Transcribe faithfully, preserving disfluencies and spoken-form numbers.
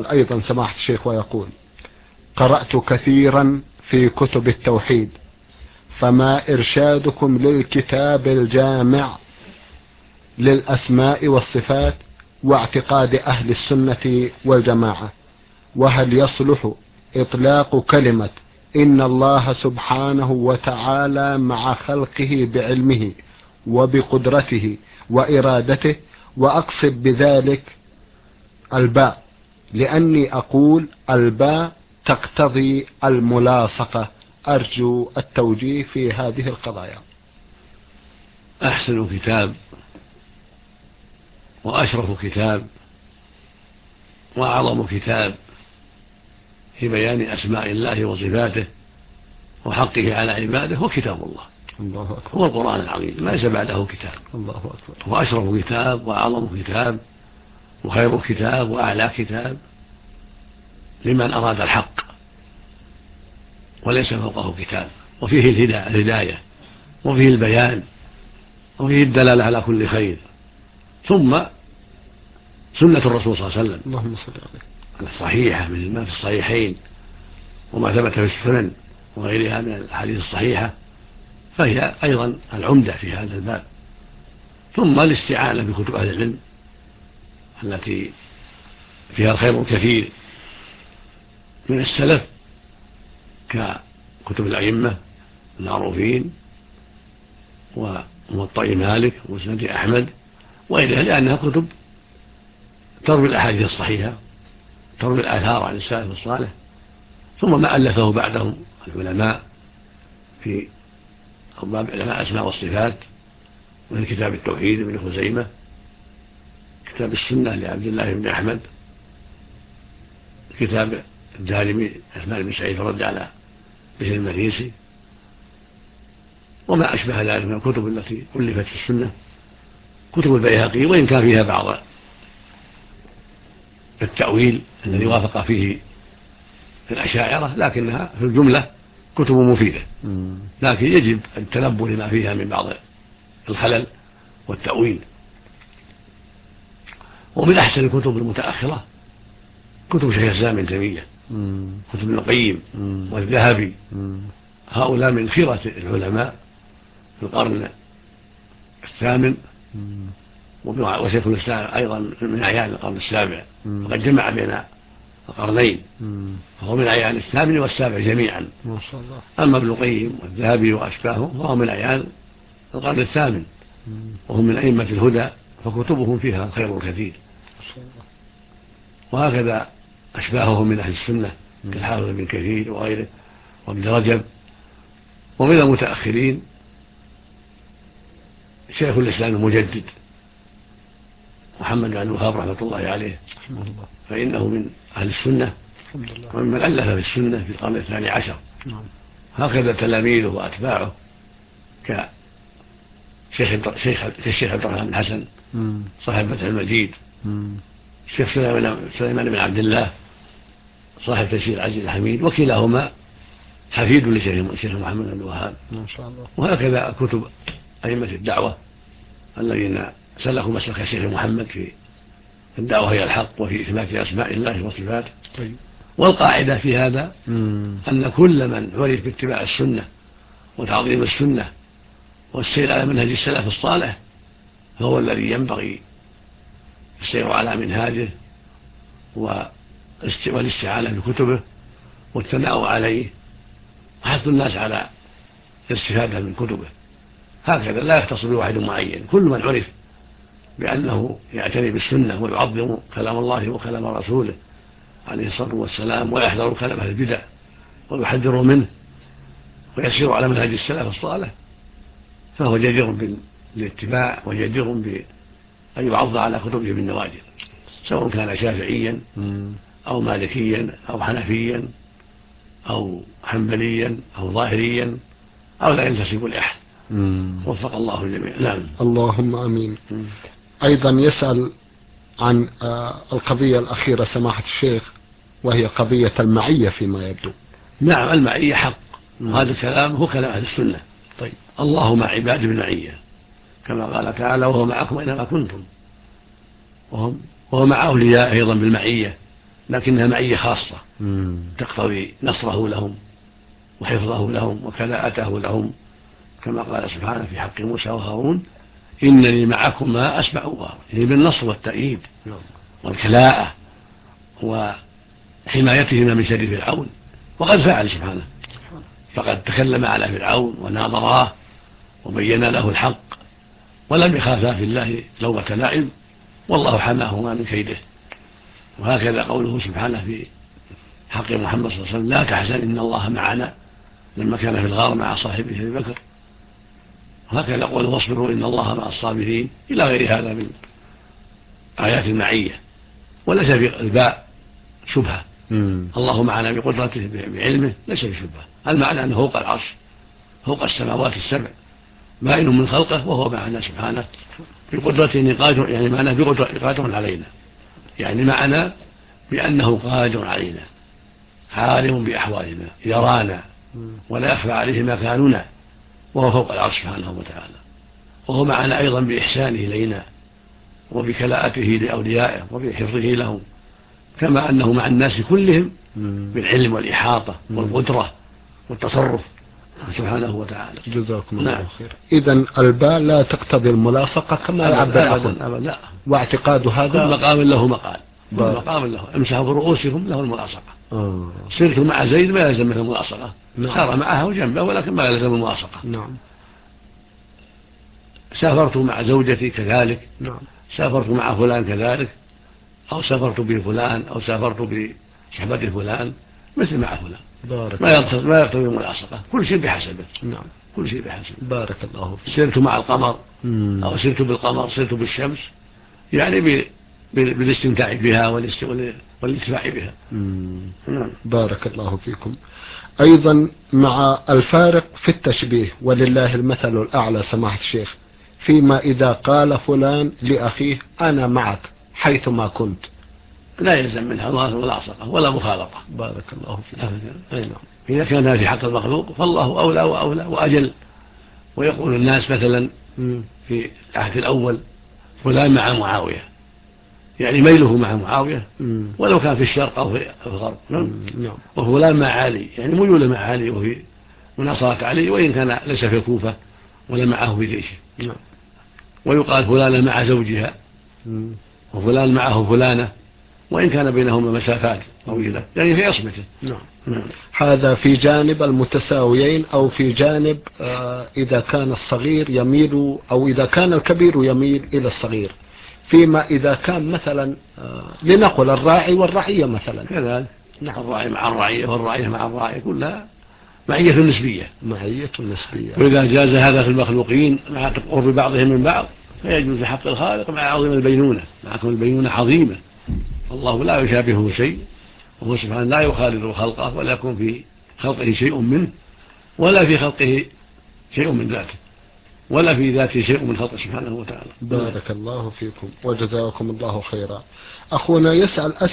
يسأل أيضا سماحة الشيخ ويقول: قرأت كثيرا في كتب التوحيد، فما إرشادكم للكتاب الجامع للأسماء والصفات واعتقاد أهل السنة والجماعة؟ وهل يصلح إطلاق كلمة إن الله سبحانه وتعالى مع خلقه بعلمه وبقدرته وإرادته، وأقصد بذلك الباء، لأني أقول الباء تقتضي الملاصقة. أرجو التوجيه في هذه القضايا. أحسن كتاب وأشرف كتاب وأعظم كتاب في بيان أسماء الله وصفاته وحقه على عباده هو كتاب الله. الله أكبر. هو القرآن العظيم، ليس بعده كتاب. الله أكبر. هو أشرف كتاب وأعظم كتاب وخير كتاب وأعلى كتاب لمن أراد الحق، وليس فوقه كتاب. وفيه الهداية وفيه البيان وفيه الدلالة على كل خير. ثم سنة الرسول صلى الله عليه وسلم اللهم صل عليه الصحيحة مثل ما في الصحيحين وما ثبت في السنن وغيرها من الأحاديث الصحيحة، فهي أيضا العمدة في هذا الباب. ثم الاستعانة بكتب أهل العلم التي فيها الخير الكثير من السلف ككتب الأئمة المعروفين وموطأ مالك ومسند أحمد وغيرها، لأنها كتب تروي الأحاديث الصحيحة، تروي الآثار عن السلف الصالح. ثم ما ألفه بعدهم العلماء في أبواب علماء الأسماء والصفات، من كتاب التوحيد ابن خزيمة، كتاب السنة لعبد الله بن أحمد، كتاب الدارمي عثمان بن سعيد رد على بشر المريسي، وما أشبه ذلك من الكتب التي ألفت في السنة. كتب البيهقي وإن كان فيها بعض التأويل الذي وافق فيه الأشاعرة، لكنها في الجملة كتب مفيدة، لكن يجب التنبه لما فيها من بعض الخلل والتأويل. ومن أحسن الكتب المتأخرة كتب شيخ الإسلام ابن تيمية، كتب ابن القيم والذهبي، هؤلاء من خيرة العلماء في القرن الثامن، وشيخ الإسلام أيضا من أعيان القرن السابع، وقد جمع بين القرنين، فهو من أعيان الثامن والسابع جميعا. ما شاء الله. أما ابن القيم والذهبي وأشباهه فهو من أعيان القرن الثامن، وهم من أئمة الهدى، فكتبهم فيها خير كثير. وهكذا أشباههم من أهل السنة كالحافظ بن كثير وغيره وابن رجب. ومن المتأخرين شيخ الإسلام المجدد محمد بن عبد الوهاب رحمة الله عليه، فإنه من أهل السنة وممن ألف في السنة في القرن الثاني عشر. هكذا تلاميذه وأتباعه كشيخ الشيخ عبد الرحمن بن حسن صاحب فتح المجيد، الشيخ سليمان بن عبد الله صاحب تيسير العزيز الحميد، وكلاهما حفيد لشيخ محمد بن عبد الوهاب. وهكذا كتب أئمة الدعوة الذين سلكوا مسلك الشيخ محمد في الدعوة هي الحق وفي إثبات أسماء الله وصفاته. والقاعدة في هذا أن كل من عرف باتباع السنة وتعظيم السنة والسير على منهج السلف الصالح فهو الذي ينبغي السير على منهاجه والاستعانة بكتبه والثناء عليه وحث الناس على الاستفادة من كتبه. هكذا لا يختص بواحد معين، كل من عرف بأنه يعتني بالسنة ويعظم كلام الله وكلام رسوله عليه الصلاة والسلام ويحذر كلام أهل البدع ويحذر منه ويسير على منهج السلف الصالح فهو جدير بالاتباع وجدير بأن يعض على كتبه بالنواجذ، سواء كان شافعيا أو مالكيا أو حنفيا أو حنبليا أو ظاهريا أو لا ينتسب لأحد. وفق الله الجميع. نعم. اللهم أمين. أيضا يسأل عن القضية الأخيرة سماحة الشيخ، وهي قضية المعية فيما يبدو. نعم، المعية حق، وهذا الكلام هو كلام أهل السنة. طيب. الله مع عباده بالمعية كما قال تعالى وهو معكم أينما كنتم، وهم وهو مع أولياء أيضا بالمعية لكنها معية خاصة مم. تقتضي نصره لهم وحفظه لهم وكلاءته لهم، كما قال سبحانه في حق موسى وهارون: إنني معكما أسمع وأرى، يعني بالنصر والتأييد والكلاءة وحمايتهما من شر فرعون. وقد فعل سبحانه، فقد تكلم على فرعون وناظراه وبين له الحق ولم يخافا في الله لومة لائم، والله حماهما من كيده. وهكذا قوله سبحانه في حق محمد صلى الله عليه وسلم: لا تحزن إن الله معنا، لما كان في الغار مع صاحبه أبي بكر. وهكذا قوله: واصبروا إن الله مع الصابرين، إلى غير هذا من آيات المعية. وليس في الباء شبهة، الله معنا بقدرته بعلمه، ليس بشبهة. المعنى أنه فوق العرش، فوق السماوات السبع، بائن من خلقه، وهو معنا سبحانه بقدرته قادر، يعني معناه بقدرته قادر علينا، يعني معنى بأنه قادر علينا، عالم بأحوالنا، يرانا ولا يخفى عليه مكاننا، وهو فوق العرش سبحانه وتعالى. وهو معنا أيضا بإحسانه إلينا وبكلاءته لأوليائه وبحفظه لهم، كما أنه مع الناس كلهم بالعلم والإحاطة والقدرة والتصرف سبحانه وتعالى. جزاكم الله نعم. خير. إذن الباء لا تقتضي الملاصقة كما يعبر أخونا، لا، واعتقاد هذا كل مقام له مقال، كل مقام له. امسحوا برؤوسهم له الملاصقة. آه. سرت مع زيد ما يلزم منه الملاصقة، نعم. صار معه جنبه ولكن ما يلزم الملاصقة. نعم. سافرت مع زوجتي كذلك، نعم. سافرت مع فلان كذلك، أو سافرت بفلان، أو سافرت بصحبة فلان، مثل مع فلان. بارك ما يقتضي ما يقتضي الملاصقة، كل شيء بحسبه. نعم. كل شيء بحسبه. بارك الله فيك. سرت مع القمر، مم. أو سرت بالقمر، سرت بالشمس، يعني بالاستمتاع بها والانتفاع بها. نعم. بارك الله فيكم. أيضا مع الفارق في التشبيه، ولله المثل الأعلى سماحة الشيخ، فيما إذا قال فلان لأخيه: أنا معك حيثما كنت، لا يلزم منها ملاصقة ولا مخالطة. بارك الله فيك. أي نعم. إذا كان في حق المخلوق فالله أولى وأولى وأجل. ويقول الناس مثلا في العهد الأول: فلان مع معاوية، يعني ميله مع معاوية ولو كان في الشرق أو في الغرب. نعم. وفلان مع علي، يعني ميوله مع علي وفي مناصرة علي، وإن كان ليس في الكوفة ولا معه في جيشه. نعم. ويقال فلان مع زوجها، وفلان معه فلانة، وإن كان بينهما مسافات طويلة، يعني في عصمته. نعم. نعم. هذا في جانب المتساويين، أو في جانب آه إذا كان الصغير يميل، أو إذا كان الكبير يميل إلى الصغير. فيما إذا كان مثلا آه لنقل الراعي والرعية مثلا كذلك. نعم. الراعي مع الرعية والرعية مع الراعي، كلها معية نسبية. معية نسبية. وإذا جاز هذا في المخلوقين مع قرب بعضهم من بعض، فيجوز في حق الخالق مع عظيم البينونة، معكم البينونة عظيمة، الله لا يشابهه شيء، وهو سبحانه لا يخالط خلقه، ولا يكون في خلقه شيء منه، ولا في خلقه شيء من ذاته، ولا في ذاته شيء من خلقه سبحانه وتعالى. بارك الله فيكم وجزاكم الله خيرا. أخونا يسأل